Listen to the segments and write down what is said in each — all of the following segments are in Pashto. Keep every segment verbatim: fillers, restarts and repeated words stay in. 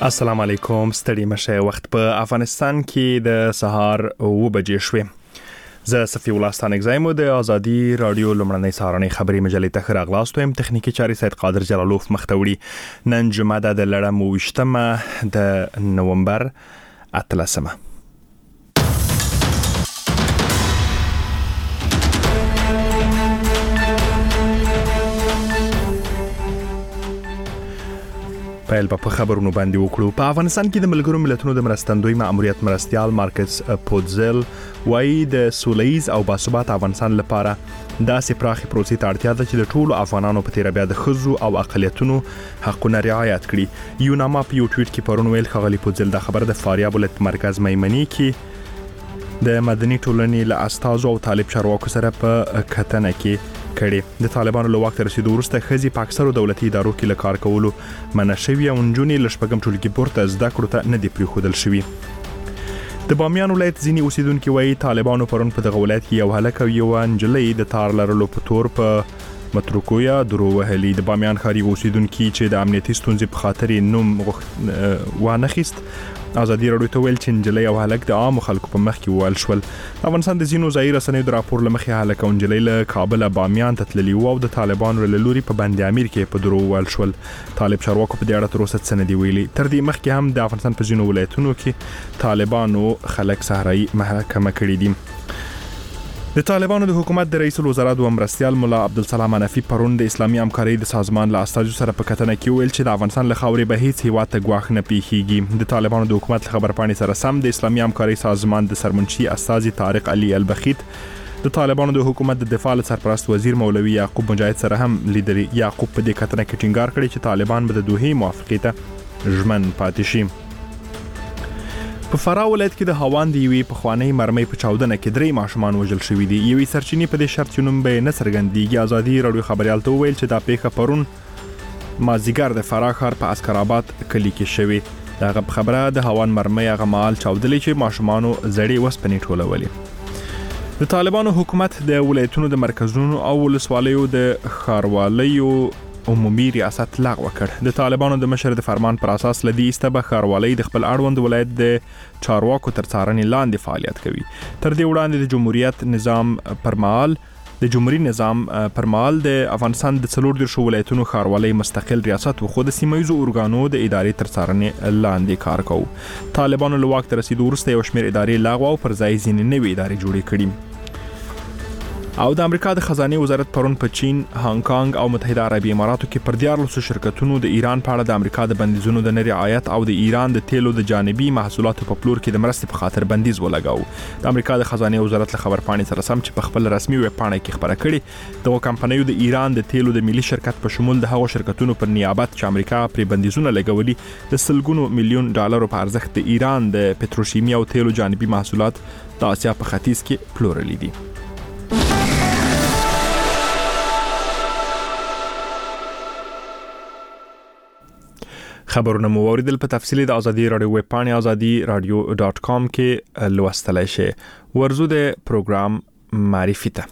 السلام علیکم. ستړي مشه. وخت په افغانستان کې د سهار اوه بجې شوې. زه صفي الله ستانک زایم د ازادي رادیو لمړنۍ سهارنۍ خبري مجلې ته راغلاستو. يم تخنیکی چاري سید قادر جلالوف مختوړي. نن جمعه د لړم وشتمه د نومبر اتلسمه. پیل په خبرونو باندې وکړو. په افغانستان کې د ملګرو ملتونو د مرستندوی مأموریت مرستيال مارکس پودزل وايي د سولېز او باثبات افغانستان لپاره داسې پراخي پروسې ته اړتیا ده چې د ټولو افغانانو په تیر بیا د خزو او اقلیتونو حقونه رعایت کړي. یوناما په یو ټویټ کې پرون ویل خغلی پودزل د خبر د فاریاب ولایت مرکز میمنی کې د مدني ټولنې له استازو او طالب چارواکو سره په کتنه کې کړي. د طالبانو له وخت رسیدو وروسته خزي په اکثرو دولتي ادارو کې له کار کولو منع شوي او نجونې له شپږم ټولګي پورته زده کړو ته نه دي پریښودل شوي. د بامیان ولایت ځینې اوسیدونکو وايي طالبانو پرون په دغه ولایت کې یو هلک او یو نجلۍ د تار لرلو په تور په متروکویا درو وهلي. د بامیان ښاري اوسیدونکو چې د امنیتي ستونزې په خاطر نوم وانه خیست ازادي رادیو ته ویل چې نجلۍ او هلک د عام خلکو په مخ کې وال شول. افغانستان د زینو ظاهر رسنیو د راپور لمخې هلک او نجلۍ له کابل بامیان ته تللي وو او د طالبانو له لوري په بند امیر کې په درو وال شول. طالب چارواکو په دې اړه تر اوسه څه نه دی ویلي. تر دې مخکې هم د افغانستان په زینو ولایتونو کې طالبانو خلک صحرایي محاکمه کړي دي. د طالبانو د حکومت د رئیس الوزرا د مرستيال مولا عبدالسلام حنفي پرون د اسلامي همکارۍ د سازمان له استازو سره په کتنه کې ویل چې د افغانستان له خاورې به هیڅ هیواد ته ګواښ نه پیښیږي. د طالبانو د حکومت خبرپاڼې سره سم د اسلامي همکارۍ سازمان د سرمنشي استاذ طارق علي البخیت د طالبانو د حکومت د دفاع سرپرست وزیر مولوي یعقوب مجاهد سره هم لیدري. یعقوب په دې کتنه کې ټینګار کړی چې طالبان به د دوحې موافقې ته ژمن پاتې شي. په فراه ولایت کې د هاوان د یوې پخوانۍ مرمۍ په چاودنه کې درې ماشومان وژل شوي دي. یوې سرچینې په دې شرط چې نوم به نه څرګندېږي ازادي رادیو خبريال ته وویل چې دا پیښه پرون مازیګر د فراه ښار په اسکرآباد کلي کې شوې. دغه خبره د هاوان مرمۍ هغه مهال چاودلې چې ماشومانو زړې وسپنې ټولولې. د طالبانو حکومت د ولایتونو د مرکزونو او ولسوالیو د ښاروالیو عمومي ریاست لغوه کړ. د طالبانو د مشر د فرمان پر اساس لدی استبه ښاروالۍ د خپل اړوند ولایت د چارواکو تر څارنې لاندې فعالیت کوي. تر دې وړاندې د جمهوریت نظام پرمال د جمهوریت نظام پرمال د افغانستان د څلور دیرشو ولایتونو ښاروالۍ مستقل ریاست و خو د سیمایزو اورګانو د ادارې تر څارنې لاندې کار کوي. طالبانو له وخت رسیدو وروسته یو شمېر ادارې لغوه او پر ځای ځینې نوې ادارې جوړې کړي. او د امریکا د خزانه وزارت پرون په چین، هانګ کانګ او متحده عربي اماراتو کې پر دیارلسو شرکتونو د ایران په اړه د امریکا د بندیزونو د نه رعایت او د ایران د تیلو د جانبي محصولاتو په پلور کې د مرستې په خاطر بندیز ولګاو. د امریکا د خزانه وزارت له خبرپاڼې سره سم چې په خپل رسمي ویب پاڼه کې خبره کړې دغه کمپنیو د ایران د تیلو د ملي شرکت په شمول د هغو شرکتونو پر نیابت چې امریکا پر بندیزونه لګولي د سلګونو میلیون ډالرو په ارزښت د ایران د پټروشیمي او تیلو جانبي محصولات د آسیا په ختیځ کې پلورلي دي. خبرونه مو اوریدل. په تفصیل د ازادي رادیو ویب پاڼې ازادي رادیو ډاټ کام کې لوستلای شئ. ورزو د پروګرام معرفي ته.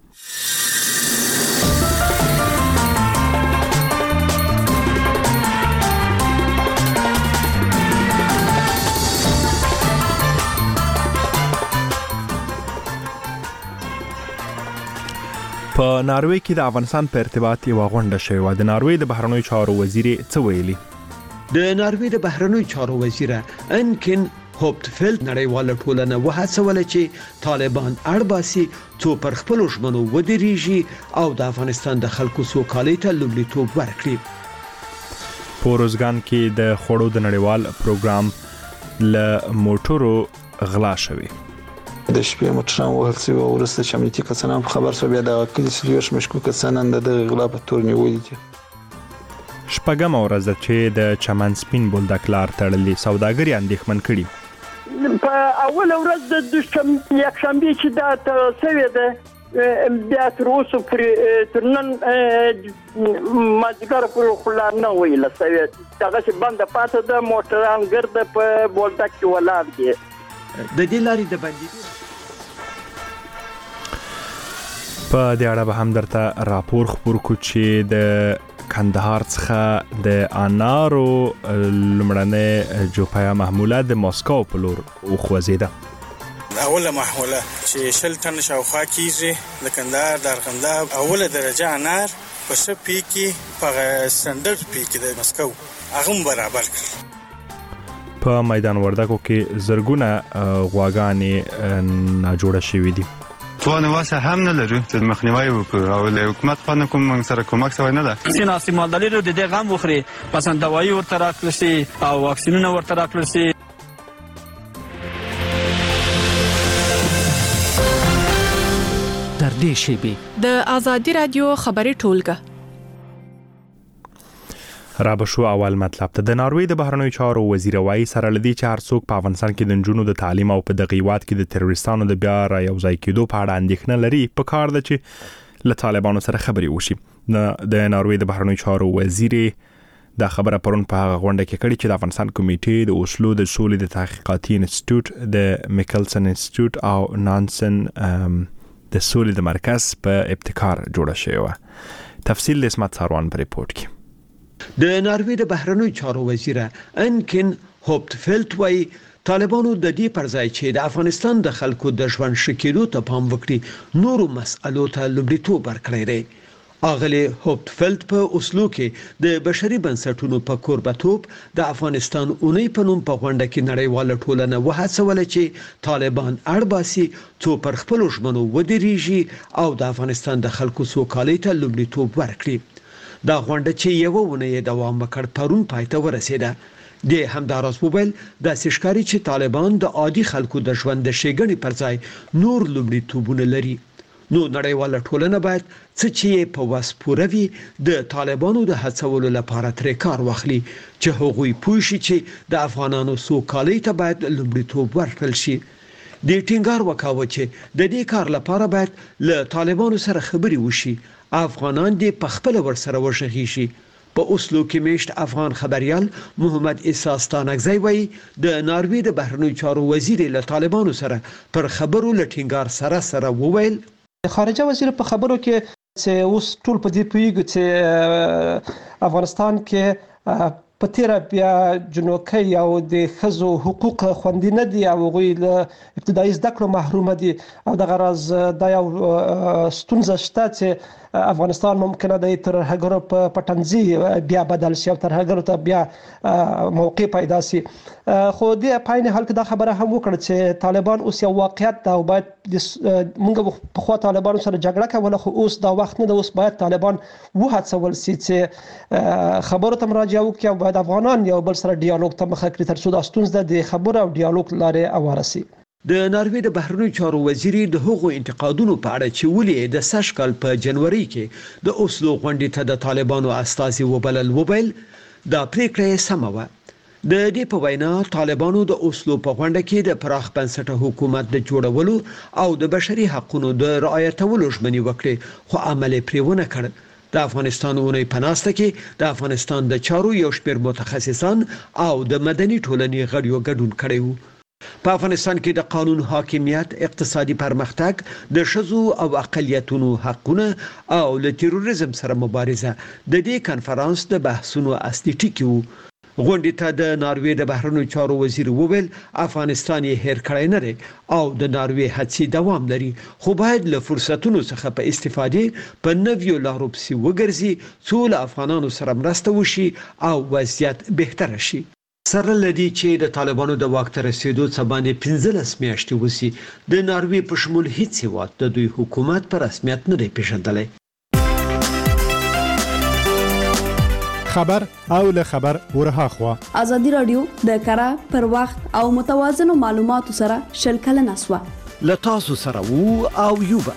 په ناروې کې د افغانستان په ارتباط یو غونډه شوې و. د ناروې د بهرنیو چارو وزیر څه ویلي؟ د ناروې د بهرنیو چارو وزیر انکن هوپټفیلد نړیواله ټولنه وهڅوله چې طالبان اړباسي څو پر خپل ژمنو ودرېږي او د افغانستان د خلکو سوکالۍ ته لومړیتوب ورکړي. په روزګان کې د خوړو د نړیوال پروګرام له موټرو غلا شوی. د شپې موټران وهل شوي او وروسته چې امنیتي کسان خبر شو بیا د کلي څلوېښت مشکوک کسان د غلا په تور نیولي دي. شپږم ورځ ده چې د چمن سپین بولدک لار تړلې سوداګري اندېښمن کړي. په اول ورځ د دوشنبې یکشنبې چې دا ترسوې ده بیا تر اوسه تر نن مازدیګر پورې خو لا نه ویله سوې دغسې بنده پاته ده. موټران ګرده په بولدک کې ولاړ دي. د دې لارې د بندېدو په دې اړه به هم درته راپور خبر کو چې د کندهار څخه د انارو لمړنۍ جوپایا محموله د ماسکو په لور وخوځیده. اوله محموله چې شل ټن شاوخوا کیږي د کندهار د ارغنداب اوله درجه انار په شپې کې په سټنډرډ پی کې د مسکو هغه برابر کړ. په میدان وردګو کې زرګونه غواګانې ناجوړه شوې دي. توان واسه هم نه لرو چې مخنیوي وکړو او له حکومت خانه کوم موږ سره کومک شوی نه ده. سیناسي مالداري رو د دې غم وخوري پسند دوايي ورته راکړل شي او واکسینونه ورته راکړل شي. تر دې شیبې د آزادي رادیو خبري ټولګه را بشو اول مطلب ته د ناروې د بهرنیو چارو وزیر وایي سره لدی چې هر څوک په افغانستان کې د نجونو د تعلیم او په دغیوات کې د تروریستانو د بیا را یوځای کېدو په اړه اندېښنه لري په کار ده چې له طالبانو سره خبرې وشي. د ناروې د بهرنیو چارو وزیر دا خبره پرون په هغه غونډه کې کړې چې د افغانستان کمیټې د اوسلو د سولې د تحقیقاتي انسټیټیوټ د میکلسن انسټیټیوټ او نانسن د سولې د مرکز په ابتکار جوړه شوی و. تفصیل د اسمت ساروان په ریپورت کې. د ناروې د بهرنیو چارو وزیر انکن هوپټفیلډ وايي طالبانو د دې پر ځای چې د افغانستان د خلکو د ژوند ښه کېدو ته پام وکړي نورو مسألو ته لومړیتوب ورکړی دی. اغلی هوپټفیلډ په اوسلو کې د بشري بنسټونو په کوربتوب د افغانستان اونۍ په نوم په غونډه کې نړیواله ټولنه وهڅوله چې طالبان اړباسي څو پر خپل ژمنو ودرېږي او د افغانستان د خلکو سوکالۍ ته لومړیتوب ورکړي. دا غونډه چې یو ونه دوام وکړ پرون پای ته ورسېده. د همداراز موبایل د سشکاري چې طالبان د عادي خلکو د ژوند د شېګنې پر ځای نور لومړیتوبونه لري. نو نړیواله ټولنه باید څه چې په وسپوروي د طالبانو د هڅولو لپاره تر کار واخلي چې هغوی پوه شي چې د افغانانو سوکالۍ ته باید لومړیتوب ورکړل شي. د ټینګار وکاوه چې د دې کار لپاره باید له طالبانو سره خبرې وشي. افغانان دې په خپل ور سره وشغي شي. په اوسلو کې میشت افغان خبريال محمد عیسی ستانکزی وایي د ناروې د بهرنیو چارو وزیر له طالبانو سره پر خبرو لټینګار سره سره وویل خارجه وزیر په خبرو کې چې اوس ټول په دې پیږي چې افغانستان کې په تیر بیا جنوکي او د خزو حقوق خوندي نه دي او غوي له ابتدایي زده کړو محروم دي او د غرض د یو ستونزه شته چې افغانستان ممکنه د ترهګرو په پټنځي بیا بدل شي او ترهګرو ته بیا موقع پیدا شي. خو د پاین حال کې دا خبره هم وکړه چې طالبان اوس یو واقعیت دا او باید موږ په خوا طالبانو سره جګړه کوله خو اوس دا وخت نه د اوس باید طالبان وهڅول شي چې خبرو ته مراجعه وکړي او باید افغانان یو بل سره ډیالوګ ته مخه کړي ترڅو د ستونزې د خبرو او ډیالوګ لارې اواره شي. د ناروې د بهرنیو چارو وزیر د هغو انتقادونو په اړه چې ولې د سږ کال په جنوري کې د اوسلو غونډې ته د طالبانو استازي وبلل وبیل دا پریکړه سمه وه. د دې په وینا طالبانو د اوسلو په غونډه کې د پراخ بنسټه حکومت د جوړولو او د بشري حقوقو د رعایتولو ژمنې وکړې خو عمل پرې ونه کړ. د افغانستان اونۍ په ناسته کې د افغانستان د چارو یو شمېر متخصصان او د مدني ټولنې غړیو ګډون کړی وو. په افغانستان کې د قانون حاکمیت، اقتصادي پرمختګ، د ښځو او اقلیتونو حقونه او له تروریزم سره مبارزه د دې کنفرانس د بحثونو اصلي ټکي وو. غونډې ته د ناروې د بهرنیو چارو وزیر وویل افغانستان یې هېر کړی نه دی او د ناروې هڅې دوام لري خو باید له فرصتونو څخه په استفادې په نویو لارو پسې وګرځي څو له افغانانو سره مرسته وشي او وضعیت بهتره شي. سره لدی چې د طالبانو د واک ته رسیدو څخه باندې پنځلس میاشتې وسی د ناروې په شمول هیڅ هیواد د دوی حکومت په رسمیت نه دی پیژندلی. خبر او له خبر ورها خوا آزادی رادیو د کره پر وخت او متوازن معلوماتو سره شلکل نسوه ل تاسو سره وو او یوبا.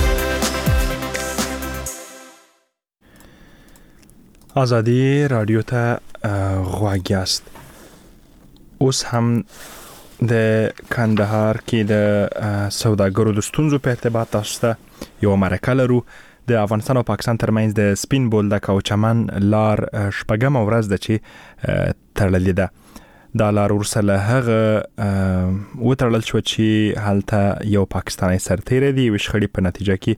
آزادی رادیو ته غواګیاست. اوس هم د کندهار کې د سوداګرو د ستونزو په ارتباط تاسو ته یو مرکه لرو. د افغانستان او پاکستان ترمنځ د سپین بولدک او چمن لار شپږم ورځ ده چې تړلې ده. دا لار ورسره هغه وتړل شو چې هلته یو پاکستاني سرتیری دی وشخړي په نتیجه کې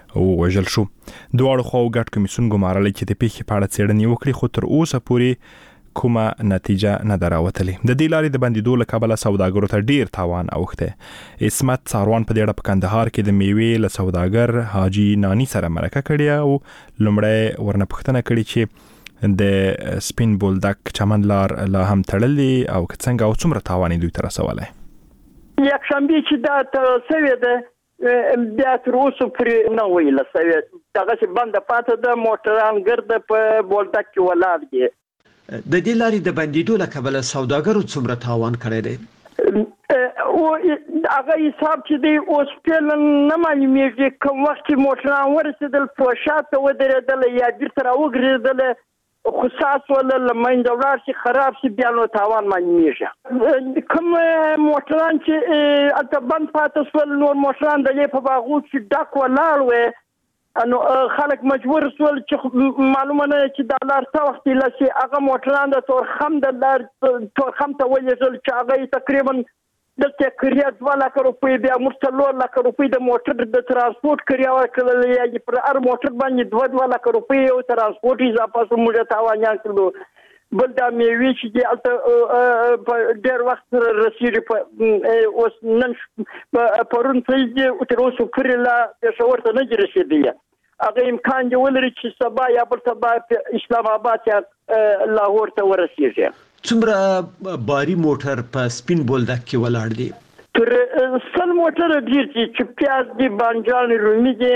ووژل شو. دواړو خواو ګډ کمیسیون ګمارلی چې د پیښې په اړه څېړنې وکړي، خو تر اوسه پورې کومه نتیجه نه ده راوتلې. د دې لارې د بندېدو له کبله سوداګرو ته ډیر تاوان اوښتی. عصمت څاروان په دې اړه په کندهار کې د میوې له سوداګر حاجي نانی سره مرکه کړې او لومړی ورنه پوښتنه کړې چې د سپین بولدک چمن لار لا هم تړلې او که څنګه او څومره تاوان دوی ته رسولی. یکشنبه چې دا تړل شوې ده بیا تر اوسه پورې نه ویله شوې، دغسې بنده پاتې ده. موټران ګرده په بولدک کې ولاړ دي. د دې لارې د بندېدو له کبله سوداګرو څومره تاوان کړی دی؟ او هغه حساب چې دی اوس فعلا نه معلومېږي. کوم وخت چې موټران ورسېدل فروشات ته ودرېدل یا بیرته راوګرځېدل، خصاص ولا له منځه ولاړ شي خراب شي بیا نو تاوان معلومېږي. کوم موټران چې هلته بند پاتې شول، نور موټران د دې په باغو کې ډک ولاړ وی، نو خلک مجبور شول چې معلومه نه چې دا لار څه وخت ایله شي. هغه موټران د تورخم د لار تورخم ته ولېږل چې هغه یې تقریبا دلته کرایه دوه لکه روپۍ، بیا موږ څلور لکه روپۍ د موټر د ترانسپورټ کرایه ورکړله، یا پر هر موټر باندې دوه دوه لکه روپۍ یو ترانسپورټ اضافه شو، موږ تاوانیان کړلو. بل دا میوې چې دي هلته په ډېر وخت سره رسېږي. په اوس نن پرون څه دي تر اوسه پورې لا پېښور ته نه دي رسېدلي. هغه امکان دی ولري چې سبا یا بل سبا اسلام آباد یا لاهور ته ورسېږي. څومره باري موټر په سپین بولدک کې ولاړ دي؟ تر سل موټر ډېر دي چې پیاز دي، بانجان رومي دي،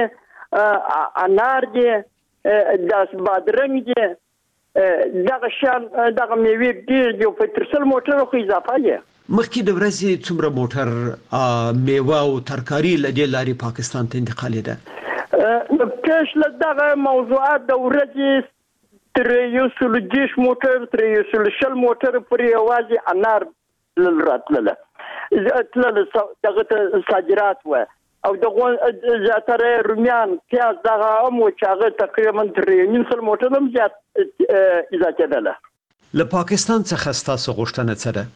انار دي، داس بادرنګ دي، دغه شان دغه میوې ډېر دي. په تر سل موټر خو اضافه دي. مخکې د ورځې څومره موټر میوه او ترکاري له دې لارې پاکستان ته انتقالېده؟ کش له دغه موضوعات د ورځې تر یو سل دېرش موټر تر یو سل شل موټر پورې یوازې انار راتلله تلله دغه ته صادرات وه، او دغه زیاتره رومیان پیاز دغه هم و چې هغه تقریبا تر نیم سل موټر هم زیات ایزا کېدله. له پاکستان څخه ستاسو غوښتنه څه ده؟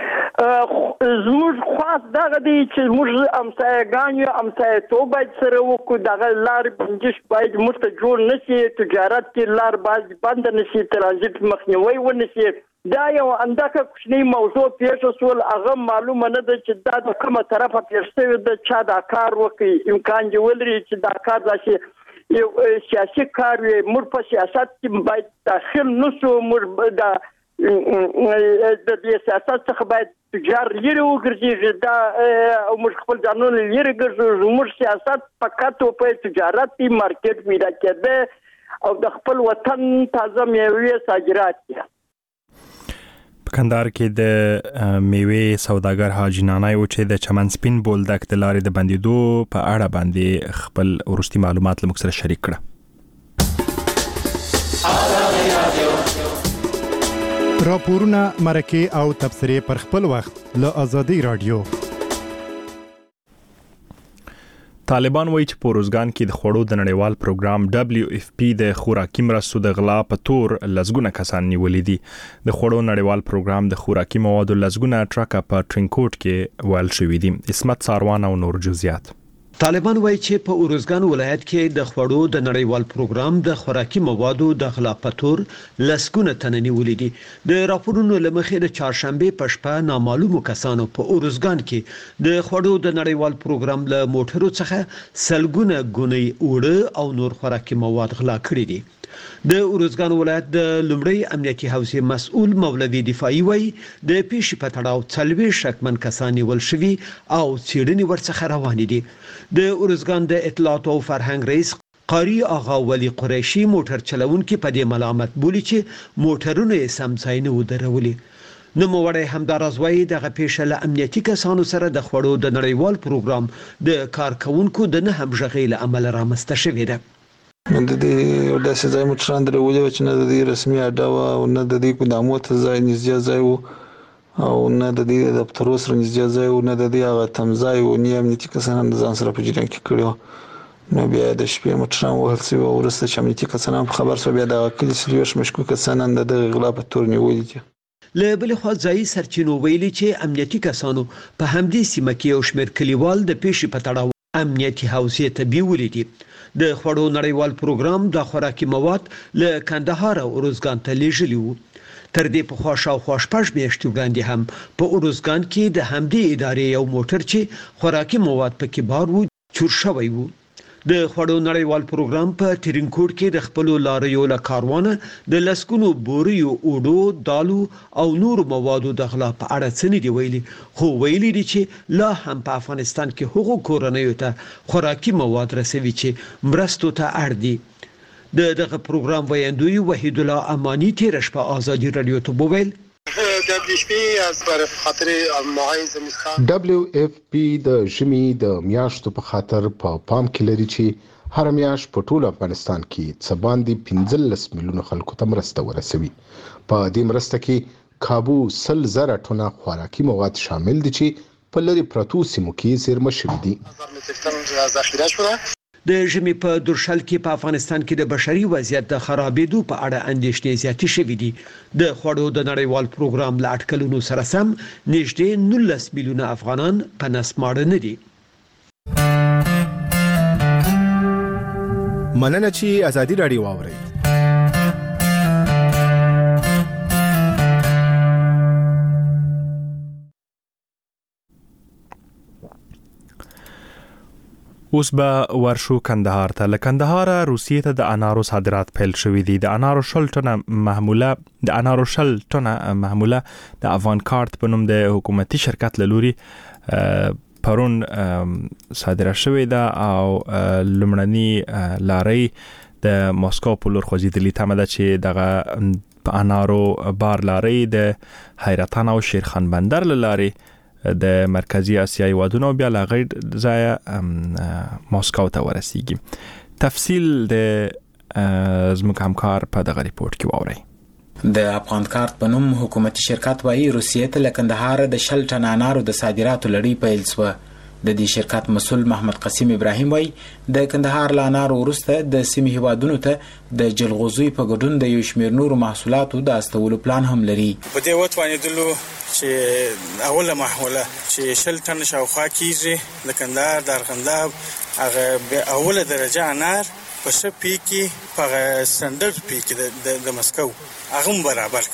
زموږ خاص دغه دی چې موږ همسایهګان یو، همسایهتوب باید سره وکړو. دغه لارې بندش باید موږ ته جوړ نه شي، تجارت کې لار باید بنده نه شي، ترانزیت مخنیوی ونه شي. دا یو اندکه کوچنۍ موضوع پیښه شول، هغه معلومه نه ده چې دا د کومه طرفه پیښ شوې ده، چا دا کار وکړي. امکان دی ولري چې دا کار داسې یو سیاسي کار وي. موږ په سیاست کې باید داخل نه شو، موږ دا د دې سیاست څخه باید تجار لرې وګرځېږي، دا او موږ خپل ځانونه لرې ګرځو. زموږ سیاست فقط په تجارت کې مارکیټ پیدا کېده او د خپل وطن تازه میوې صادرات دي. په کندهار کې د میوې سوداګر حاجي نانی و چې د چمن سپین بولدک د لارې د بندېدو په اړه باندې خپل وروستي معلومات له موږ سره شریک کړه. راپورونه، مرکې او تبصرې پر خپل وخت له آزادۍ رادیو. طالبان وایي چې په روزګان کې د خوړو د نړیوال پروګرام دبلیو اف پی د خوراکي مرستو د غلا په تور لسګونه کسان نیولې دي. د خوړو نړیوال پروګرام د خوراکي موادو لسګونه ټرکه په ټرینکوټ کې ویل شوې دي. عصمت څاروان او نور جزئیات. طالبان وایي چې په اورزګان ولایت کې د خوړو د نړیوال پروګرام د خوراکي موادو د غلا په تور لسګونه تنه نیولې دي. د راپورونو له مخې د چهارشنبه په شپه نامعلومو کسانو په اورزګان کې د خوړو د نړیوال پروګرام له موټرو څخه سلګونه غونې اوړه او نور خوراکي مواد غلا کړي دي. د اورزګان ولایت د لومړی امنیتي حوزې مسؤل مولوي دفاعي وایي د پیښې په تړاو څلوي شکمن کسان نیول شوي او څېړنې ورڅخه روانې دي. د اورزګان د اطلاعات او فرهنګ رئیس قاری آغا ولی قریشی موټر چلونکي په دې ملامت بولی چې موټرونه یې سمځای نه ودرولي. نوموړی همداراز وایي دغه پیښه له امنیتي کسانو سره د خوړو د نړیوال پروګرام د کارکونکو د نه همغږۍ له امله رامنځته شوې ده. د دې داسې ځای موټران درولي چې نه د دې رسمي اډه وه او نه د دې ګودامو ته ځای نږدې ځای و او نه د دې دفترو سره نږدې ځای و، نه د دې هغه تمځای و، نه امنیتي کسان د ځان سره په جریان کې کړي وو. نو بیا د شپې موټران وهل شوي او وروسته چې امنیتي کسان په خبر شوه بیا دغه کلي څلوېښت مشکوک کسان د دغه غلا په تور نیولي دي. له بلې خوا ځایي سرچینو ویلي چې امنیتي کسانو په همدې سیمه کې یو شمېر کلیوال د پیښې په تړاو امنیتي حوزې ته بیولي دي. د خوړو نړیوال پروګرام د خوراکي مواد له کندهار او اروزګان ته لیږلي وو. تر دې په خوا شاوخوا شپږ میاشتې وړاندې هم په اروزګان کې د همدې ادارې یو موټر چې خوراکي مواد پکې بار وو چور شوی وو. د خوړو نړیوال پروګرام په ترینکوټ کې د خپل لاریو له کاروانه د لسګونو بوریو اوډو دالو او نور موادو د غلا په اړه څه نه دی ویلي، خو ویلي دي چې لا هم په افغانستان کې هغو کورنیو ته خوراکي مواد رسوي چې مرستو ته اړ دي. د دغه پروګرام ویاندوی وحید الله امانی تیر شپه آزادی رادیو ته وویل دبليو اف پی د ژمي د میاشتو په خاطر په پام کې لري چې هر میاشت په ټول افغانستان کې څه باندې پنځلس میلیونه خلکو ته مرسته ورسوي. په دې مرسته کې کابو سل زره ټنه خوراکي مواد شامل دي چې په لري پرتو سیمو کې زیرمه شوي دي. د ژمي په درشل کې په افغانستان کې د بشري وضعیت د خرابېدو په اړه اندېښنې زیاتې شوې دي. د خوړو د نړیوال پروګرام له اټکلونو سره سم نږدې نولس میلیونه افغانان په نسماړه نه دي. مننه چې ازادي رادیو واورئ. اوس به ورشو کندهار ته. له کندهار روسیې ته د انارو صادرات پیل شوې دي. د انارو شل ټنه محموله د انارو شل ټنه محموله د افغان کارت په نوم د حکومتي شرکت له لوري پرون صادره شوې ده او لومړني لارۍ د ماسکو په لور خوځېدلې. تمه ده چې دغه په انارو بار لارۍ د حیرتان او شیرخان بندر له لارې د مرکزی آسیای هیوادونو بیا له غیر ځای ماسکو ته ورسیږي. تفصیل د زموږ همکار په دغه ریپورت کې واورئ. د افغان کارت په نوم حکومتي شرکت وايي روسیې ته له کندهار د شل ټن انارو د صادراتو لړۍ پیل شوه. د دې شرکت مسؤل محمد قسیم ابراهیم وايي د کندهار له انارو وروسته د سیمې هیوادونو ته د جلغوزي په ګډون د یو شمېر نورو محصولاتو د استولو پلان هم لري. په دې وتوانېدلو چې اوله محوله چې شل ټن شاوخوا کیږي د کندهار د ارغنداب هغه اوله درجه انار په ښه پی کې په سټنډرډ پی کې د مسکو هغه برابر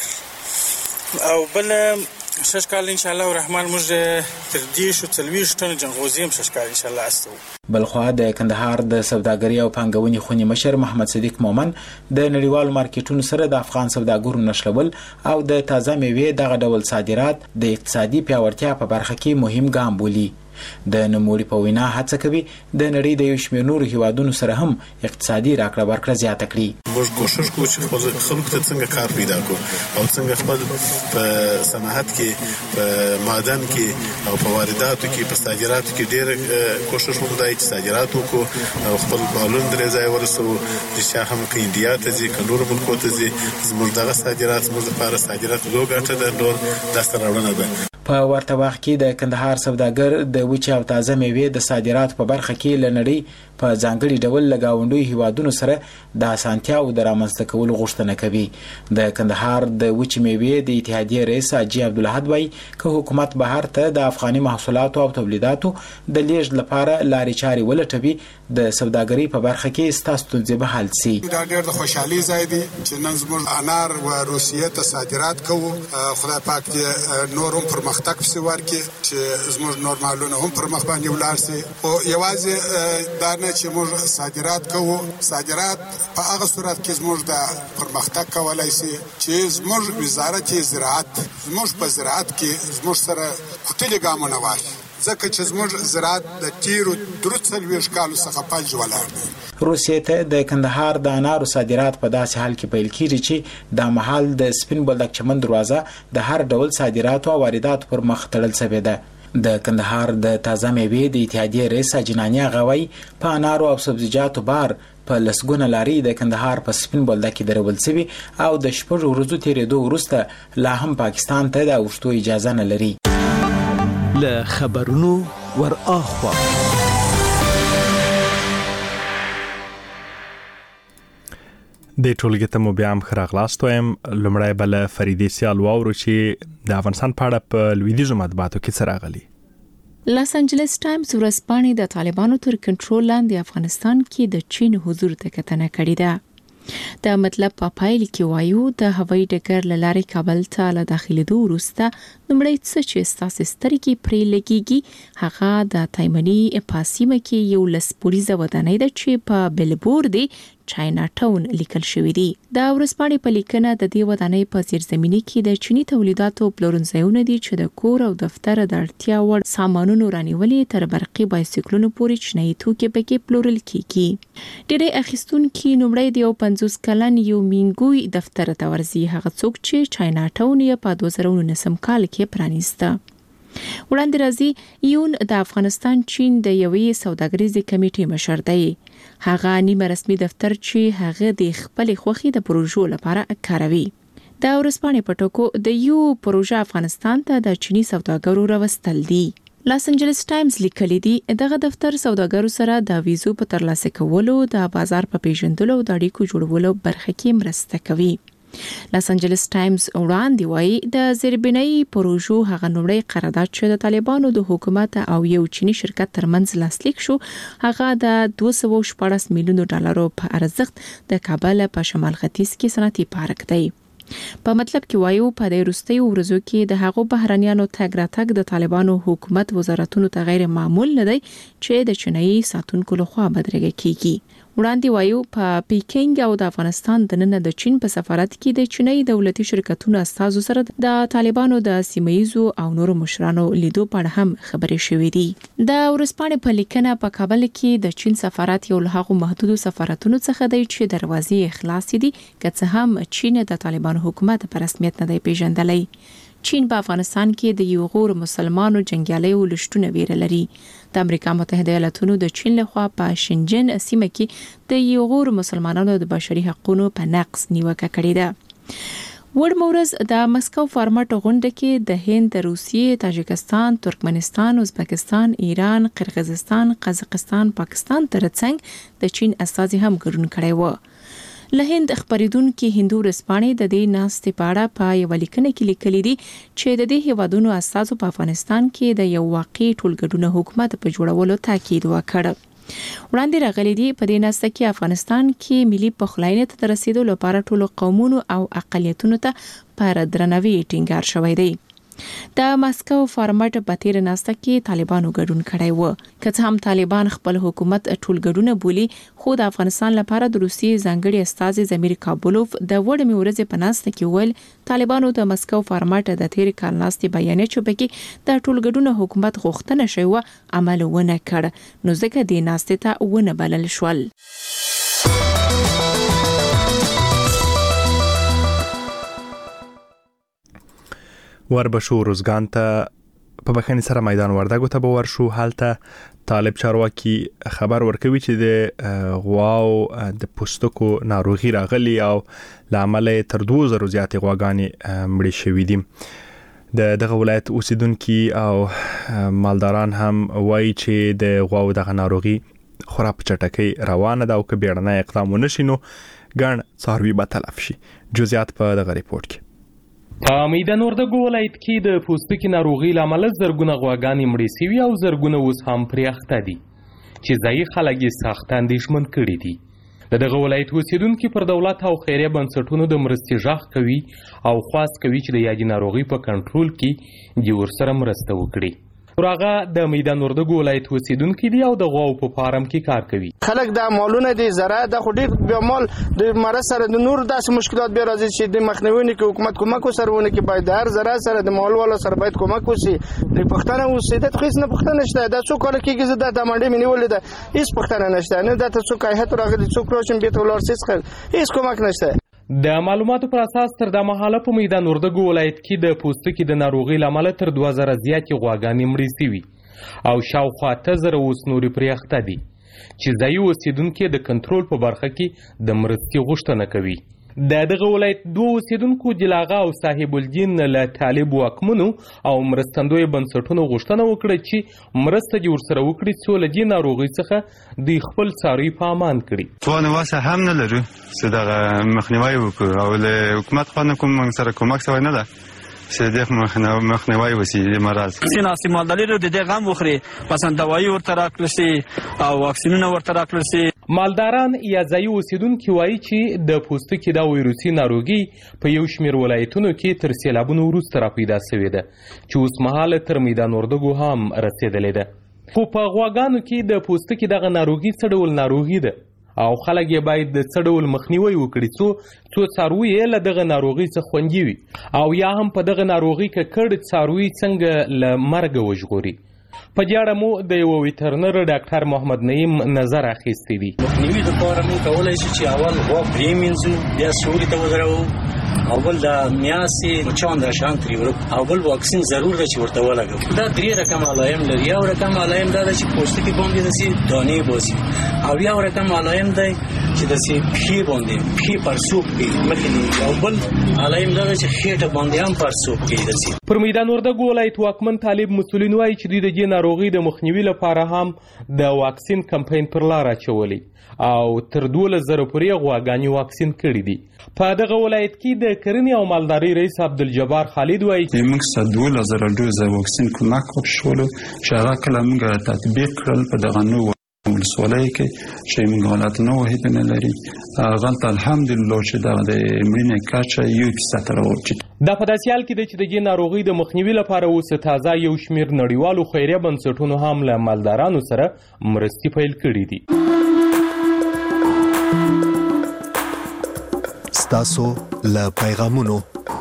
کړ. او بل شش کال ان شاء الله الرحمن موږ تر دې شو تلويش ټن جنغوزي هم شش کال ان شاء الله استو. بلخوا د کندهار د سوداګرۍ او پانګونې خونی مشر محمد صدیق مومن د نړیوالو مارکیټونو سره د افغان سوداګرو نشلول او د تازه میوې دغه ډول صادرات د اقتصادي پیاوړتیا په برخه کې مهم ګام بولي. د نوموړي په وینا هڅه کوي د نړۍ د یو شمېر نورو هیوادونو سره هم اقتصادي راکړه ورکړه زیاته کړي. موږ کوشش کوو چې خپل خلکو ته څنګه کار پیدا کړو او څنګه خپل په صنعت کې په معدن کې او په وارداتو کې په صادراتو کې ډېر کوشش وکړو چې صادرات وکړو او خپل مالونه درې ځای ورسو چې هم کې انډیا ته ځي کنور ملکو ته ځي زموږ دغه صادرات زموږ لپاره صادرات لوګاټه ده ډول داسته راوړنه ده. په ورته وخت کې د کندهار سوداګر د وچ او تازه میوې د صادرات په برخه کې لنړی په ځانګړي ډول لګاونډوي هیوادونو سره د اسانتیا او د رامنځته کولو غوښتنه کوي. د کندهار د وچ میوې د اتحادیې رئیس حاجی عبدالحد وايي که حکومت بهر ته د افغاني محصولاتو او تولیداتو د لیږد لپاره لارې چارې ولټوي د سوداګرۍ په برخه کې ستاسو ستونزې به حل شي. دا ډېر د خوشحالي ځای دی چې نن زموږ انار و روسیې ته صادرات کوو. خدای پاک دې نور هم پرمختګ پسې ورکړي چې زموږ نور مالونه هم پر مخ باندې ولاړ شي. او یوازې دا نه چې موږ صادرات کوو، صادرات په هغه صورت کې زموږ د پرمختګ کولای شي چې زموږ وزارت زراعت زموږ په زراعت کې زموږ سره کوټلې ګامونه واخلي ځکه چې زموږ زراعت د تیرو درې څلوېښت کالو څخه فلج ولاړ دی. روسیې ته د کندهار د انارو صادرات په داسې حال کې پیل کیږي چې د مهال د سپین بولدک چمن دروازه د هر ډول صادراتو او وارداتو پر مخ تړل شوې ده. د کندهار د تازه میوې د اتحادیې رئیس جنانی غوي په انارو او سبزیجاتو بار په لسګونه لاري د کندهار په سپین بولدک کې درول شوی او د شپږ ورځو تیرېدو وروسته لا هم پاکستان ته د اوښتو اجازه نه لري. له خبرونو ور اخوا د ټولګي ته مو بیا هم خراغلاست وایم. لومړی بل فریدي سیال واورو چې د افغانستان په اړه په لویدیځو مطبوعاتو کې څه راغلي. لاس انجلس ټایمز ورځپاڼې د طالبانو تر کنټرول لاندې افغانستان کې د چین حضور ته کتنه کړې ده. د مطلب په پایل کې وایو د هوایي ډګر لارې کابل ته له داخليدو وروسته نمړی څه چې ستاسو سترګې پرې لګيږي هغه د تایمني په سیمه کې یو لس پولیسه ودانۍ ده چې په بلبورډ چاینا ټاون لیکل شوی دی. دا ورځپاڼې په لیکنه د دې ودانۍ په زیرزمینی کې د چینی تولیداتو پلورنځایونه دي چې د کور او دفتر د اړتیا وړ سامانونو رانیولې تر برقي بایسکلونو پورې چینی توکي پکې پلورل کیږي. ډېر اخیستونکو نمړی دی او پنځوس کلن یو مینګوي دفتر ته ورځي هغه څوک چې چاینا ټاون یې په دوه زره نولس کال کې پرانیسته. وړاندې راځي یون د افغانستان چین د یوې سوداګریزې کمیټې مشر دی. هغه نیمه رسمي دفتر چې هغه د خپل خوخي د پروژو لپاره کاروي. دا ورځپاڼې په ټکو د یو پروژه افغانستان ته د چینی سوداګرو راوستل دي. لاس انجلس ټایمز لیکلي دي دغه دفتر سوداګرو سره د ویزو په ترلاسه کولو، د بازار په پیژندلو او د اړیکو جوړولو برخه کې مرسته کوي. لاس انجلس ټایمز وړاندې وایي د زیربنایي پروژو هغه نوړی قرارداد چې د طالبانو د حکومت او یو چینی شرکت ترمنځ لاسلیک شو هغه د دوه سوه شپږ میلیونو ډالرو په ارزښت د کابل په شمال ختیځ کې صنعتي پارک دی. په مطلب کې وایو په دې وروستیو ورځو کې د هغو بهرنیانو تګ راتګ د طالبانو حکومت وزارتونو ته غیر معمول نه دی چې د چینایي ساتونکو لخوا بدرګه کیږي. وړاندې وایو په پیکینګ او د افغانستان د نن د چین په سفارت کې د چینایي دولتي شرکتونو استازو سره د طالبانو د سیمایزو او نورو مشرانو لیدو په اړه هم خبرې شوې دي. د ورځپاڼې په لیکنه په کابل کې د چین سفارت یو له هغو محدودو سفارتونو څخه دی چې دروازې خلاص دي که څه هم چین د طالبانو حکومت په رسمیت نه دی پیژندلی. چین په افغانستان کې د یو غور مسلمانو جنگیالیو لشتونه ویره لري. د امریکا متحده ایالاتونو د چین لخوا په شنجن سیمه کې د یو غور مسلمانانو د بشري حقوقو په نقض نیوکه کړې ده. وړ مورز د مسکو فارمټ غونډه کې د هند، روسیې، تاجکستان، ترکمنستان، ازبکستان، ایران، قرغیزستان، قزاقستان، پاکستان ترڅنګ د چین استازي هم ګډون کړي وو. له هند خبرېدونکو هندو رسپانې د دې ناستې په اړه په یو لیکنه کې لیکلي دي چې د دې هیوادونو اساسو په افغانستان کې د یو واقعي ټولګډونه حکومت په جوړولو تاکید وکړ. وړاندې راغلي دي په دې ناسته کې افغانستان کې ملي پخلاینې ته رسیدو لپاره ټولو قومونو او اقلیتونو ته پر درناوي ټینګار شوی دی. د مسکو فارمټ په تیر ناسته کې طالبانو ګډون کړی و. که څه هم طالبان خپل حکومت ټولګډونه بولي خو د افغانستان لپاره د روسیې ځانګړي استازي زمیر کابولوف د وړمې ورځې په ناسته کې ویل طالبانو د مسکو فارمټ د تیر کال ناستې بیان چې پکې د ټولګډونه حکومت غوښتنه شوی و عمل ونه کړ نو ځکه د ناستې ته ونه بلل شول. وربشو روزګان ته په بخښنې سره میدان وردګو ته به ورشو. هلته طالب چارواکي خبر ورکوي چې د غواو د پوستکو ناروغي راغلي او لامل تر دوه زره زیاتې غواګانې مړې شوې دي. د دغه ولایت اوسیدونکو او مالداران هم وایي چې د غواو دغه ناروغي خورا په چټکۍ روانه ده او که بیړنی اقدام ونه شي نو ګڼ څاروي به تلف شي. جزئیات په دغه ریپورت کې. په میدان وردګو ولایت کې د پوستکي ناروغي لامل زرګونه غواګانې مړې شوي او زرګونه اوس هم پرې اخته دي چې ځایي خلک یې سخت اندېښمن کړي دي. د دغه ولایت اوسیدونکي پر دولت او خیریه بنسټونو د مرستې غږ کوي او خواست کوي چې د یادې ناروغي په کنټرول کې دوی ورسره مرسته وکړي. راغه د میدان وردګو ولایت اوسیدونکي دي او د غواو په فارم کې کار کوي. خلک د مالونه دي زراعت د خډیر به مال د مرز سره د نور داسې مشکلات به راځي چې د مخنیوي کې حکومت کومک وسرونه کې باید هر زراعت سره د مال والا سره باید کومک وشي. د پښتنه اوسیدت خو نه پښتنه نشته دا څو کال کېږي زه د منډې منی ولې ده هیڅ پښتنه نشته نه د څو کایحت راغلي څو کروشن به تولار سیس هیڅ کومک نشته. د معلوماتو پر اساس تر د مهاله په میدان وردګو ولایت کې د پوستکي د ناروغي لامل تر دوه زره زیاتې غواګانې مړې شوي او شاوخوا اته زره اوس نورې پرې اخته دي چې ځایي اوسیدونکي د کنټرول په برخه کې د مرستې غوښتنه کوي. د دغه ولایت دوه اوسیدونکو جلاغه او صاحب الدین له طالب واکمنو او مرستندوی بنسټونو غوښتنه وکړه چې مرسته دې ورسره وکړي څو له دې ناروغۍ څخه دوی خپل څاروي په امان کړي. توان واسه هم نه لرو چې دغه مخنیوی وکړو او له حکومت خوا نه کوم موږ سره کومک شوی نه ده چې د مخنیوي وسی د مرض سین اصلي مالداري د دې غم وخوري پس دوايي ورته راکړل شي او واکسینونه ورته راکړل شي. مالداران یا ځایي اوسیدونکي وایي چې د پوستکي د ویروسي ناروغي په یو شمېر ولایتونو کې تر سیلابونو وروسته راپیدا شوې ده چې اوس مهاله تر میدان وردګو هم رسېدلې ده. خو په غواګانو کې د پوستکي دغه ناروغي څه ډول ناروغي ده او خلک یې باید د څه ډول مخنیوي وکړي څو څو څاروي یې له دغه ناروغي څخه خوندي وي او یا هم په دغه ناروغي ککړ څاروي څنګه له مرګه وژغوري. په دې اړه مو د یو ویټرنر ډاکټر محمد نعیم نظر اخیستی دی. مخنیوي لپاره موږ کولی شو چې اول غوا پرېمینځو، بیا سوري ته ودرو، او بل د میاسې مچان د شان ترې ورک، او بل واکسین ضرور ده چې ورته ولګو. دا درې رقم علایم لري. یو رقم علایم دا ده چې پوستکي باندې داسې دانې باسي، او یو رقم علایم دی چې داسې پښې باندې پښې پړسوب کوي مخې نه، او بل علایم دا ده چې خېټه باندې هم پړسوب کوي داسې. پر میدان وردګو ولایت واکمن طالب مسؤلین وایي چې دوی د دې ناروغي د مخنیوي لپاره هم د واکسین کمپاین پر لار اچولی او تر دولس زره پورې غواګانې واکسین کړي دي. په دغه ولایت کې د کرنې او مالدارۍ رئیس عبدالجبار خالد وایي چې موږ څه دولس زره ډوزه واکسین کومک وشولو چې هغه کله موږ تطبیق کړل په دغه نوو ولسوالۍ کې چې موږ حالت نه وهیدنه لري هغلته الحمدلله چې دغه د مړینې کچه یو فیصد ته راورسېد. دا په داسې حال کې ده چې د دې ناروغۍ د مخنیوي لپاره اوس تازه یو شمېر نړیوالو خیریه بنسټونو هم له مالدارانو سره مرستې پیل کړي دي. ستاسو له پیغامونو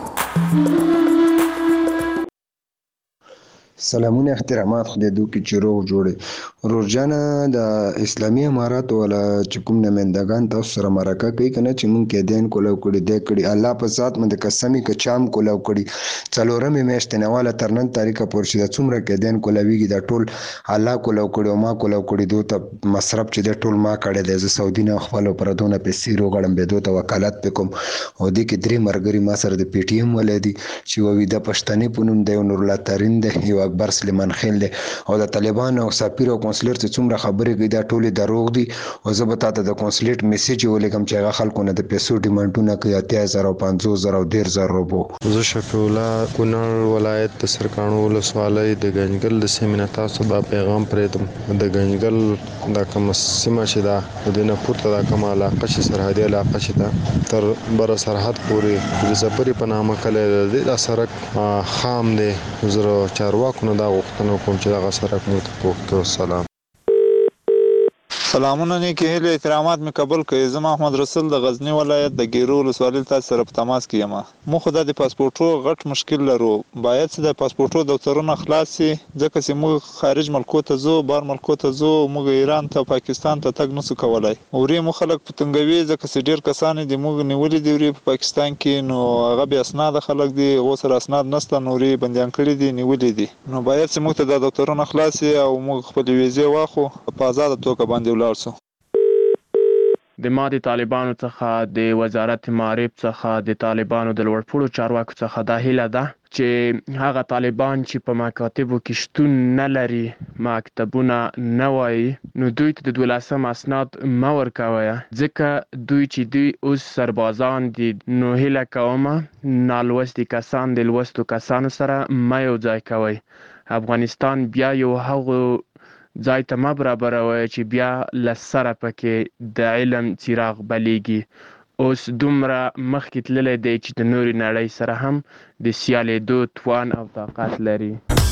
سلامونه احترامات خدای دو کې چې روغ جوړي ورورجانه د اسلامي امارات ولا چې کوم نمائندگان تاسو سره مرکه کوي کنه چې مونږ کې دین کولو کړي د کړي الله په ذات مند قسمی ک چام کولو کړي څلورمې میاشتې نواله ترنن تاریخ پورشي د څومره کې دین کولويږي د ټول الله کولو کړي او ما کولو کړي دوه مصرف چې د ټول ما کړي د سعودي نه خپل پردونه پیسې روغړم به دوه وکالت وکم او د کې درې مرګري ما سره د پی ټی ایم ولادي چې وې د پښتني پونم د نور الله ترين د یو اکبر سلیمان خیل له او د طالبانو او سفیر او کنسولر ته څومره خبرې کوي دا ټولې دروغ دي او زه به تاسو د کنسولیټ میسج ولګم چې هغه خلکو نه د پیسو ډیمانډونه کوي اتیا زره او پنځوس زره او ډیر زره روپو. زه شفیع الله کونړ ولایت د سرکانو ولسوالۍ د ګنجګل د سیمې تاسو دا پیغام پرېدم د ګنجګل د کوم سیمه چې دا د نه پورته د کوم علاقه چې سرحدي علاقه چې دا تر بر سرحد پورې د سفري په نامه کله د سرک خام دی زره چارواکو دا وختونو کوم چې دا سرک مو ته کوو. سلام سلامونه نیکی هیله احترامات می قبول کړئ. زه محمد رسول د غزنی ولایت د ګیرو ولسوالۍ تاسو سره په تماس کې یم. مو خدای د پاسپورتو غټ مشکل لرو، باید چې د پاسپورتو دفترونه خلاص شي ځکه چې موږ خارج ملکو ته ځو، بار ملکو ته ځو، موږ ایران ته پاکستان ته تګ نسو کولای. اورې مو خلک پتنګوي ځکه چې ډیر کسان دي موږ نیولې دی ورې په پاکستان کې، نو هغه به اسناد خلک دي او سره اسناد نشته، نورې بنديان کړی دي نیولې دي، نو باید چې موږ ته د دفترونه خلاص شي او موږ خپل ویزه واخو په آزاد توګه باندې د ما د طالبانو څخه د وزارت معارف څخه د طالبانو د لوړپوړو چارواکو څخه دا هیله ده چې هغه طالبان چې په مکاتبو کې شتون نه لري، مکتبونه نه وایي، نو دوی ته د دولسم اسناد مه ورکوئ ځکه دوی چې دوی اوس سربازان دي، نو هیله کومه نالوستي کسان د لوستو کسانو سره مه یو ځای کوئ. افغانستان بیا یو هغو ځای ته مه برابروئ چې بیا له سره پکې د علم څراغ بلیږي. اوس دومره مخکې تللی دی چې د نورې نړۍ سره هم د سیالېدو توان او طاقت لري.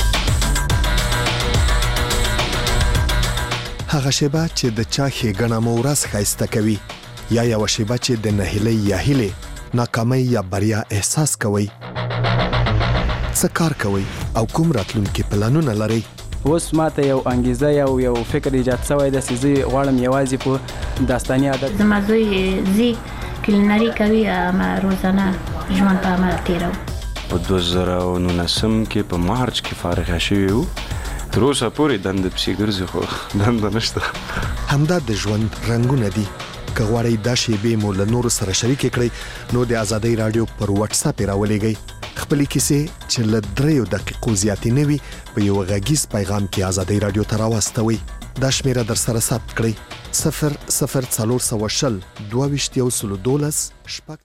هغه شیبه چې د چا ښېګڼه مو ورځ ښایسته کوي، یا یوه شیبه چې د نهیلۍ یا هیلې ناکامۍ یا بریا احساس کوئ. څه کار کوئ او کوم راتلونکي پلانونه لرئ؟ اوس ماته یو انګیزه یو یو فکر ایجاد شوی دی چې زه غواړم یوازې په داستاني عادت زما زوی زی کلینري کوي، اما روزانه ژوند په عمل تیرو. په دوه زره او نولسم کې په مارچ کې فارغه شوي وو، تر اوسه پورې دنده پسې ګرځي خو دنده نشته. همدا د ژوند رنګونه دي. که غواړئ دا شیبې مو له نورو سره شریکې کړئ نو د ازادۍ راډیو پر واتس اپ یې راولېږئ. خپلې کیسې چې له دریو دقیقو زیاتې نه وي په یو غږیز پیغام کې ازادۍ راډیو ته راواستوئ. دا شمیره در سره ثبت کړئ: صفر صفر څلور سوه شل دوه ویشت یو سلو دولس شپږ